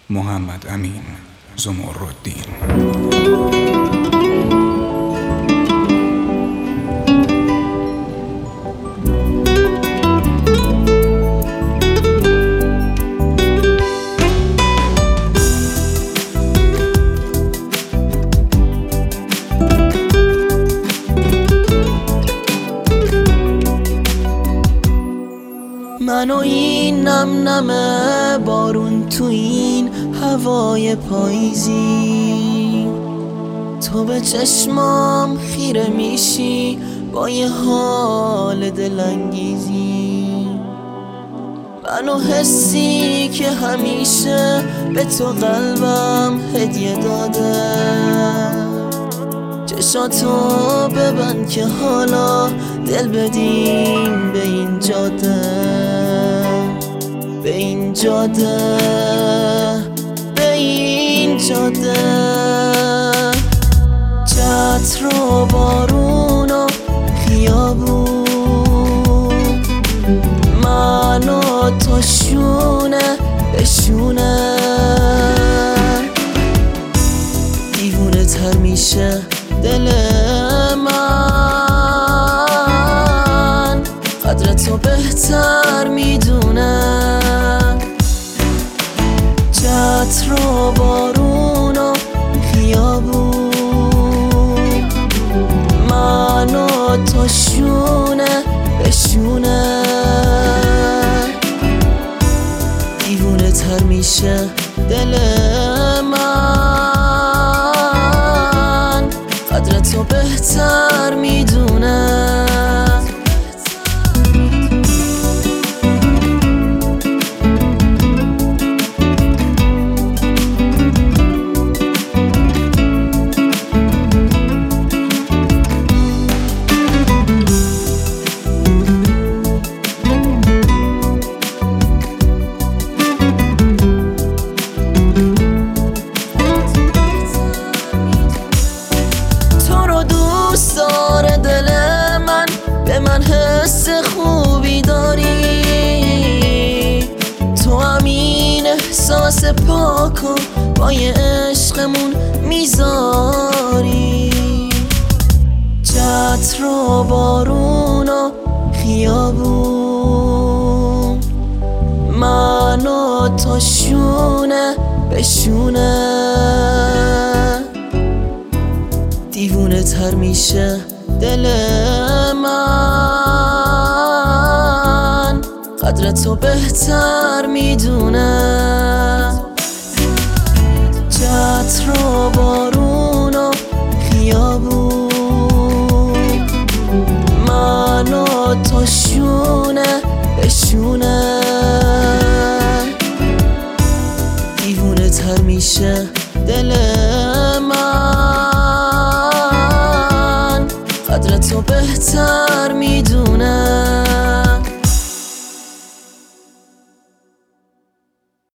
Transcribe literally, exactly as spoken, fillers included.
محمد امین زمرالدین. من و این نم نمه بارون تو این هوای پاییزی، تو به چشمام خیره میشی با یه حال دلانگیزی. من و حسی که همیشه به تو قلبم هدیه داده، چشاتو ببند که حالا دل بدیم به این جاده، به این جاده، به این جاده. چتر و بارون و خیابون، من و تو شونه به شونه، دیوونه تر میشه دل من، قدر تو بهتر میدونه. چتر و بارون و خیابون، من و تو شونه به شونه، دیوونه تر میشه دل من، قدر تو بهتر میدونه. من حس خوبی داری، تو همین احساس پاکو با یه عشقمون میذاری. چتر و بارون و خیابون، من و تو شونه به شونه، دیوونه تر میشه دل من، قدر تو بهتر میدونه. چتر و بارون و خیابون، من و تو شونه به شونه، دیوونه تر میشه دل من، قدر تو بهتر میدونه.